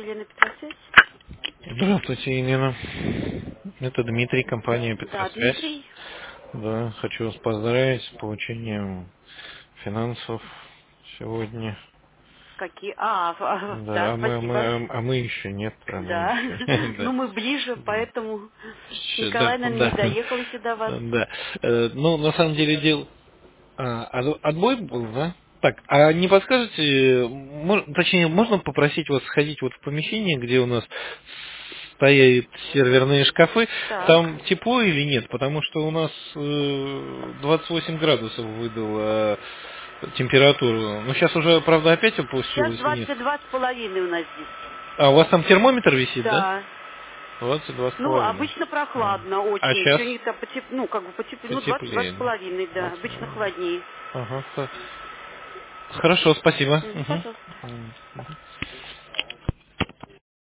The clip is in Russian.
Елена Петросвязь. Здравствуйте, Елена. Это Дмитрий, компания Да, Петросвязь. Дмитрий. Да, хочу вас поздравить с получением финансов сегодня. Какие? Да, Да, спасибо. а мы еще нет, а мы Да. еще. Ну, Да. мы ближе, поэтому Да, Николай, наверное, не да. доехал еще до вас. Да. Ну, на самом деле, отбой был, да? Так, а не подскажете, точнее, можно попросить вас сходить вот в помещение, где у нас стоят серверные шкафы, Так. там тепло или нет? Потому что у нас 28 градусов выдала температуру. Ну, сейчас уже, правда, опять Сейчас опустилась вниз. 22,5 у нас здесь. А у вас там термометр висит, да? Да. 22,5. Ну, обычно прохладно А очень. сейчас Сегодня ну, как бы потеплее. Ну, 20 потеплее, да? 20,5, да. Обычно 22. холоднее. Ага, хорошо, спасибо. Пожалуйста. Мгм.